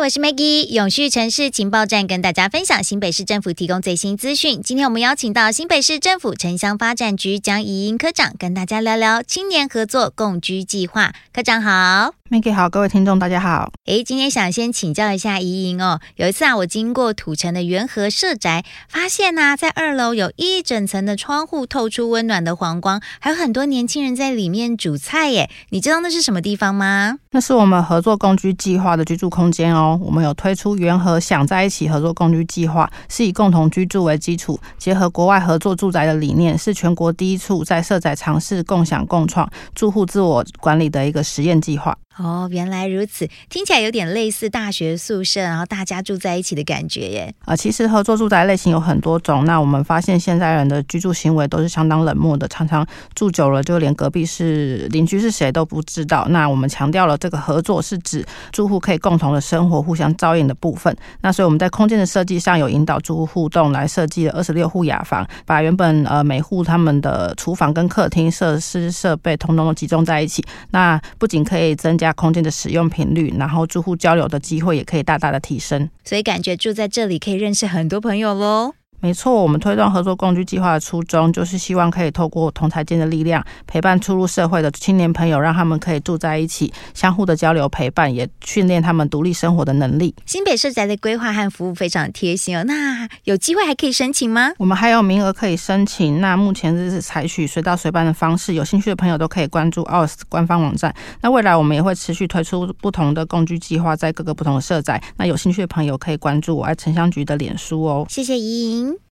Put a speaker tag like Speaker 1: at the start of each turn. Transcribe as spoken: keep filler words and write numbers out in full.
Speaker 1: 我是 Maggie， 永续城市情报站跟大家分享新北市政府提供最新资讯。今天我们邀请到新北市政府城乡发展局江宜英科长跟大家聊聊青年合作共居计划。科长好。
Speaker 2: Maggie 好，各位听众大家好。
Speaker 1: 诶，今天想先请教一下宜英哦。有一次啊，我经过土城的元和社宅，发现啊，在二楼有一整层的窗户透出温暖的黄光，还有很多年轻人在里面煮菜耶。你知道那是什么地方吗？
Speaker 2: 那是我们合作共居计划的居住空间哦。我们有推出元和想在一起合作共居计划，是以共同居住为基础，结合国外合作住宅的理念，是全国第一处在社宅尝试共享共创、住户自我管理的一个实验计划。
Speaker 1: 哦，原来如此，听起来有点类似大学宿舍，然后大家住在一起的感觉耶。
Speaker 2: 呃，其实合作住宅类型有很多种，那我们发现现在人的居住行为都是相当冷漠的，常常住久了就连隔壁是邻居是谁都不知道。那我们强调了这个合作是指住户可以共同的生活、互相照应的部分。那所以我们在空间的设计上有引导住户互动，来设计了二十六户雅房，把原本呃每户他们的厨房跟客厅设施设备统统集中在一起。那不仅可以增加空间的使用频率，然后住户交流的机会也可以大大的提升，
Speaker 1: 所以感觉住在这里可以认识很多朋友咯。
Speaker 2: 没错，我们推动合作共居计划的初衷，就是希望可以透过同台间的力量，陪伴初入社会的青年朋友，让他们可以住在一起，相互的交流陪伴，也训练他们独立生活的能力。
Speaker 1: 新北社宅的规划和服务非常贴心哦，那有机会还可以申请吗？
Speaker 2: 我们还有名额可以申请，那目前是采取随到随办的方式，有兴趣的朋友都可以关注 O S 官方网站。那未来我们也会持续推出不同的共居计划，在各个不同的社宅，那有兴趣的朋友可以关注我爱城乡局的脸书哦。
Speaker 1: 谢谢宜莹。